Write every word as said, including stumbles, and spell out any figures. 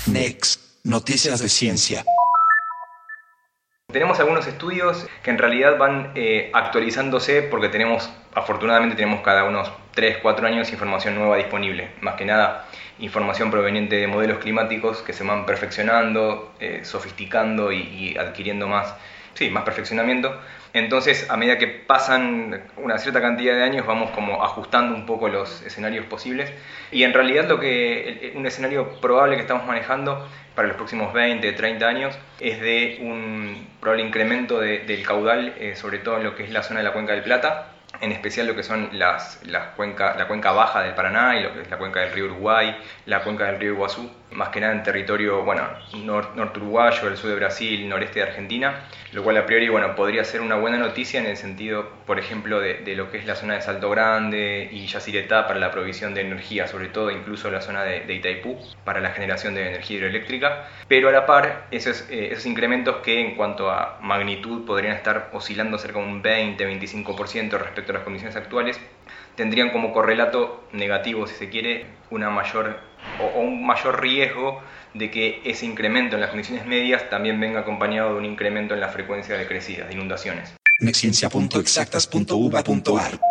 Next, noticias de ciencia. Tenemos algunos estudios que en realidad van eh, actualizándose porque tenemos, afortunadamente tenemos cada unos tres cuatro años información nueva disponible. Más que nada información proveniente de modelos climáticos que se van perfeccionando, eh, sofisticando y, y adquiriendo más, sí, más perfeccionamiento. Entonces, a medida que pasan una cierta cantidad de años, vamos como ajustando un poco los escenarios posibles. Y en realidad lo que un escenario probable que estamos manejando para los próximos veinte, treinta años es de un probable incremento de, del caudal, eh, sobre todo en lo que es la zona de la Cuenca del Plata, en especial lo que son las, las cuenca, la cuenca baja del Paraná y lo que es la cuenca del río Uruguay, la cuenca del río Iguazú, más que nada en territorio, bueno, nor, norte uruguayo, el sur de Brasil, noreste de Argentina, lo cual a priori, bueno, podría ser una buena noticia en el sentido, por ejemplo, de, de lo que es la zona de Salto Grande y Yacyretá para la provisión de energía, sobre todo incluso la zona de, de Itaipú para la generación de energía hidroeléctrica, pero a la par esos, eh, esos incrementos que en cuanto a magnitud podrían estar oscilando cerca de un veinte a veinticinco por ciento respecto a las condiciones actuales, tendrían como correlato negativo, si se quiere, una mayor o, o un mayor riesgo de que ese incremento en las condiciones medias también venga acompañado de un incremento en la frecuencia de crecidas, de inundaciones. Nextciencia punto exactas punto u b a punto a r